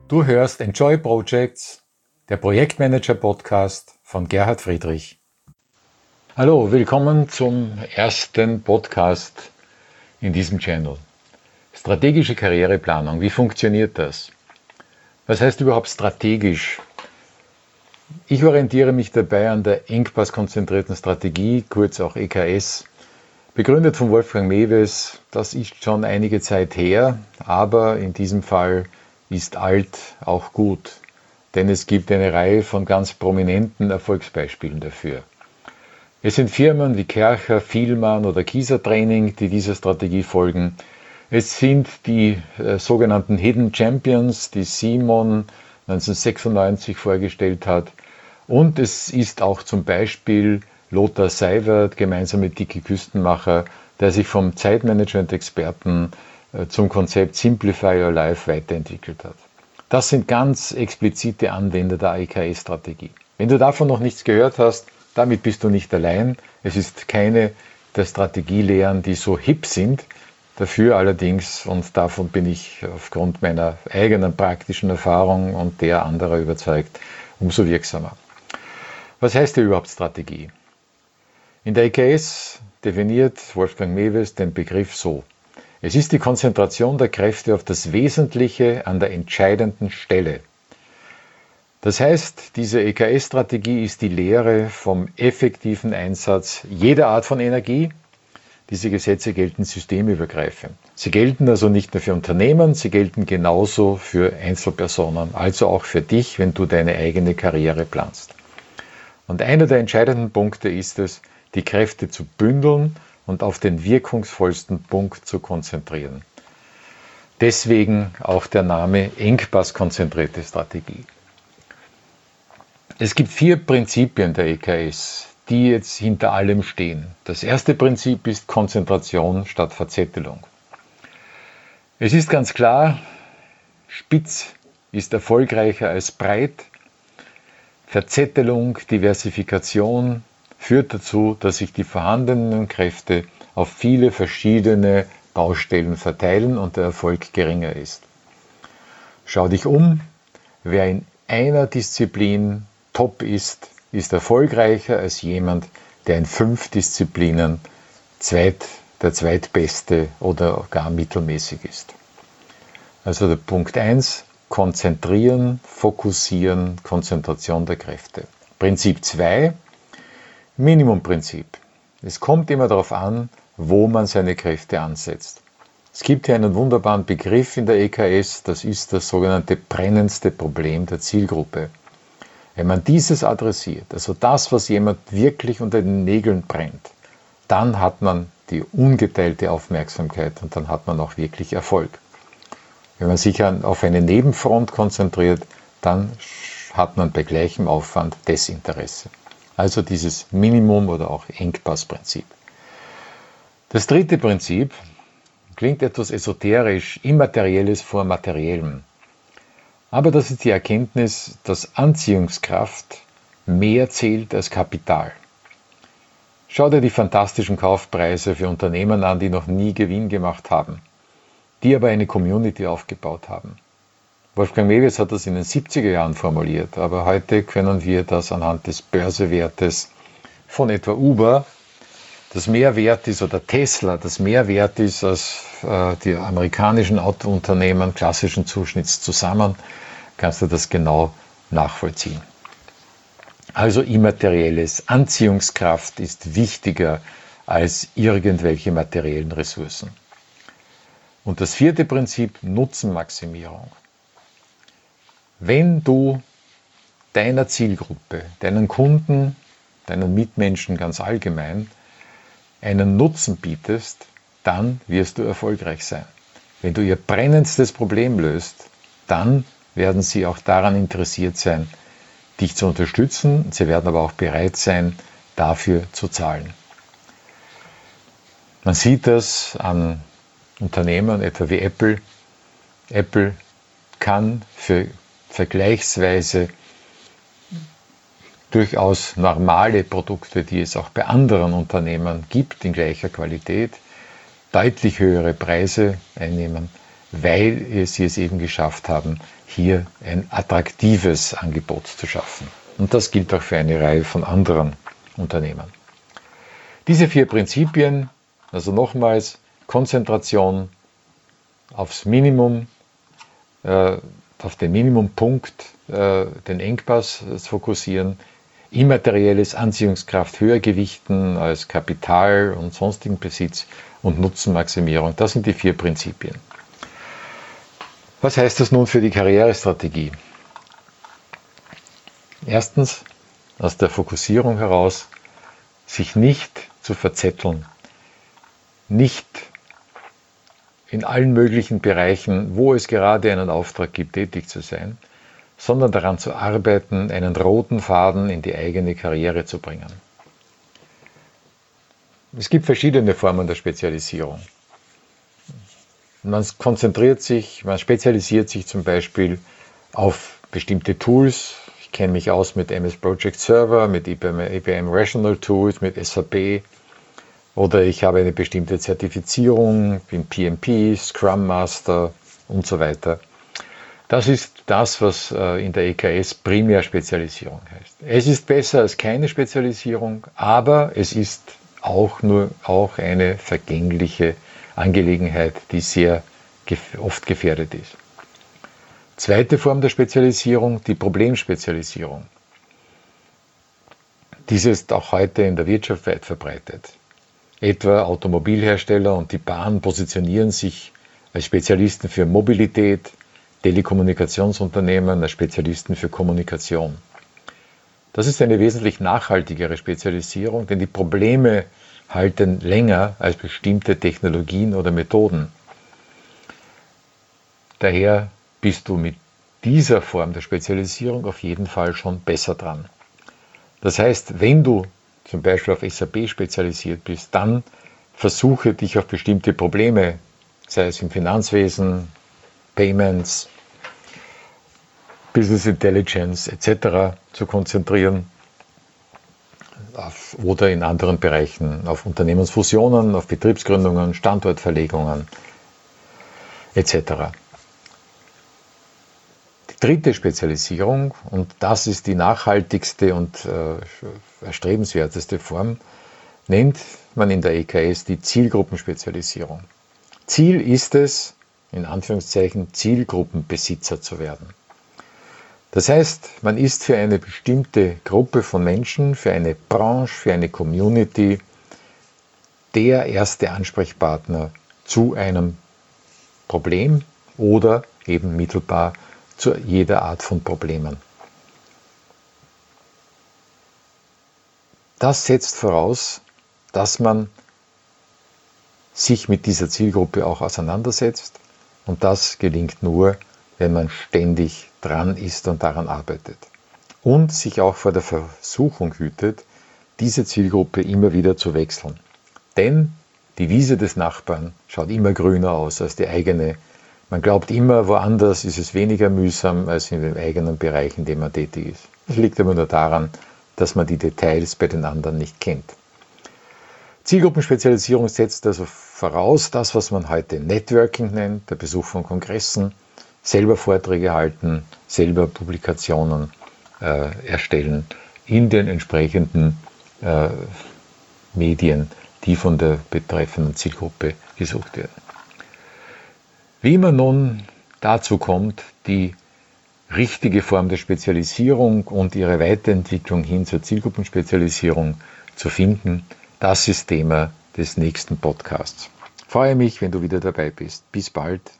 Du hörst Enjoy Projects, der Projektmanager-Podcast von Gerhard Friedrich. Hallo, willkommen zum ersten Podcast in diesem Channel. Strategische Karriereplanung, wie funktioniert das? Was heißt überhaupt strategisch? Ich orientiere mich dabei an der engpasskonzentrierten Strategie, kurz auch EKS, begründet von Wolfgang Mewes. Das ist schon einige Zeit her, aber in diesem Fall ist alt auch gut, denn es gibt eine Reihe von ganz prominenten Erfolgsbeispielen dafür. Es sind Firmen wie Kercher, Vielmann oder Kieser Training, die dieser Strategie folgen. Es sind die sogenannten Hidden Champions, die Simon 1996 vorgestellt hat. Und es ist auch zum Beispiel Lothar Seiwert gemeinsam mit Dicky Küstenmacher, der sich vom Zeitmanagement-Experten zum Konzept Simplify Your Life weiterentwickelt hat. Das sind ganz explizite Anwender der EKS-Strategie. Wenn du davon noch nichts gehört hast, damit bist du nicht allein. Es ist keine der Strategielehren, die so hip sind. Dafür allerdings, und davon bin ich aufgrund meiner eigenen praktischen Erfahrung und der anderer überzeugt, umso wirksamer. Was heißt hier überhaupt Strategie? In der EKS definiert Wolfgang Mewes den Begriff so: Es ist die Konzentration der Kräfte auf das Wesentliche an der entscheidenden Stelle. Das heißt, diese EKS-Strategie ist die Lehre vom effektiven Einsatz jeder Art von Energie. Diese Gesetze gelten systemübergreifend. Sie gelten also nicht nur für Unternehmen, sie gelten genauso für Einzelpersonen, also auch für dich, wenn du deine eigene Karriere planst. Und einer der entscheidenden Punkte ist es, die Kräfte zu bündeln und auf den wirkungsvollsten Punkt zu konzentrieren. Deswegen auch der Name engpasskonzentrierte Strategie. Es gibt 4 Prinzipien der EKS, die jetzt hinter allem stehen. Das erste Prinzip ist Konzentration statt Verzettelung. Es ist ganz klar, spitz ist erfolgreicher als breit. Verzettelung, Diversifikation führt dazu, dass sich die vorhandenen Kräfte auf viele verschiedene Baustellen verteilen und der Erfolg geringer ist. Schau dich um, wer in einer Disziplin top ist, ist erfolgreicher als jemand, der in 5 Disziplinen der zweitbeste oder gar mittelmäßig ist. Also der Punkt 1, konzentrieren, fokussieren, Konzentration der Kräfte. Prinzip 2, Minimumprinzip. Es kommt immer darauf an, wo man seine Kräfte ansetzt. Es gibt hier einen wunderbaren Begriff in der EKS, das ist das sogenannte brennendste Problem der Zielgruppe. Wenn man dieses adressiert, also das, was jemand wirklich unter den Nägeln brennt, dann hat man die ungeteilte Aufmerksamkeit und dann hat man auch wirklich Erfolg. Wenn man sich auf eine Nebenfront konzentriert, dann hat man bei gleichem Aufwand Desinteresse. Also dieses Minimum- oder auch Engpassprinzip. Das dritte Prinzip klingt etwas esoterisch, Immaterielles vor Materiellem. Aber das ist die Erkenntnis, dass Anziehungskraft mehr zählt als Kapital. Schau dir die fantastischen Kaufpreise für Unternehmen an, die noch nie Gewinn gemacht haben, die aber eine Community aufgebaut haben. Wolfgang Mewes hat das in den 70er Jahren formuliert, aber heute können wir das anhand des Börsewertes von etwa Uber, das mehr wert ist, oder Tesla, das mehr wert ist als die amerikanischen Autounternehmen klassischen Zuschnitts zusammen, kannst du das genau nachvollziehen. Also immaterielles, Anziehungskraft ist wichtiger als irgendwelche materiellen Ressourcen. Und das vierte Prinzip, Nutzenmaximierung. Wenn du deiner Zielgruppe, deinen Kunden, deinen Mitmenschen ganz allgemein einen Nutzen bietest, dann wirst du erfolgreich sein. Wenn du ihr brennendstes Problem löst, dann werden sie auch daran interessiert sein, dich zu unterstützen. Sie werden aber auch bereit sein, dafür zu zahlen. Man sieht das an Unternehmen, etwa wie Apple. Apple kann für vergleichsweise durchaus normale Produkte, die es auch bei anderen Unternehmen gibt, in gleicher Qualität, deutlich höhere Preise einnehmen, weil sie es eben geschafft haben, hier ein attraktives Angebot zu schaffen. Und das gilt auch für eine Reihe von anderen Unternehmen. Diese 4 Prinzipien, also nochmals Konzentration aufs Minimum, auf den Minimumpunkt, den Engpass fokussieren, immaterielles Anziehungskraft höher gewichten als Kapital und sonstigen Besitz und Nutzenmaximierung. Das sind die 4 Prinzipien. Was heißt das nun für die Karrierestrategie? Erstens, aus der Fokussierung heraus, sich nicht zu verzetteln, nicht in allen möglichen Bereichen, wo es gerade einen Auftrag gibt, tätig zu sein, sondern daran zu arbeiten, einen roten Faden in die eigene Karriere zu bringen. Es gibt verschiedene Formen der Spezialisierung. Man spezialisiert sich zum Beispiel auf bestimmte Tools. Ich kenne mich aus mit MS Project Server, mit IBM Rational Tools, mit SAP. Oder ich habe eine bestimmte Zertifizierung, bin PMP, Scrum Master und so weiter. Das ist das, was in der EKS Primärspezialisierung heißt. Es ist besser als keine Spezialisierung, aber es ist auch eine vergängliche Angelegenheit, die sehr oft gefährdet ist. Zweite Form der Spezialisierung, die Problemspezialisierung. Diese ist auch heute in der Wirtschaft weit verbreitet. Etwa Automobilhersteller und die Bahn positionieren sich als Spezialisten für Mobilität, Telekommunikationsunternehmen als Spezialisten für Kommunikation. Das ist eine wesentlich nachhaltigere Spezialisierung, denn die Probleme halten länger als bestimmte Technologien oder Methoden. Daher bist du mit dieser Form der Spezialisierung auf jeden Fall schon besser dran. Das heißt, wenn du zum Beispiel auf SAP spezialisiert bist, dann versuche dich auf bestimmte Probleme, sei es im Finanzwesen, Payments, Business Intelligence etc. zu konzentrieren oder in anderen Bereichen auf Unternehmensfusionen, auf Betriebsgründungen, Standortverlegungen etc. Die dritte Spezialisierung, und das ist die nachhaltigste und erstrebenswerteste Form, nennt man in der EKS die Zielgruppenspezialisierung. Ziel ist es, in Anführungszeichen, Zielgruppenbesitzer zu werden. Das heißt, man ist für eine bestimmte Gruppe von Menschen, für eine Branche, für eine Community der erste Ansprechpartner zu einem Problem oder eben mittelbar zu jeder Art von Problemen. Das setzt voraus, dass man sich mit dieser Zielgruppe auch auseinandersetzt, und das gelingt nur, wenn man ständig dran ist und daran arbeitet. Und sich auch vor der Versuchung hütet, diese Zielgruppe immer wieder zu wechseln. Denn die Wiese des Nachbarn schaut immer grüner aus als die eigene. Man glaubt immer, woanders ist es weniger mühsam als in dem eigenen Bereich, in dem man tätig ist. Das liegt aber nur daran, dass man die Details bei den anderen nicht kennt. Zielgruppenspezialisierung setzt also voraus, das, was man heute Networking nennt, der Besuch von Kongressen, selber Vorträge halten, selber Publikationen erstellen in den entsprechenden Medien, die von der betreffenden Zielgruppe gesucht werden. Wie man nun dazu kommt, die richtige Form der Spezialisierung und ihre Weiterentwicklung hin zur Zielgruppenspezialisierung zu finden, das ist Thema des nächsten Podcasts. Ich freue mich, wenn du wieder dabei bist. Bis bald.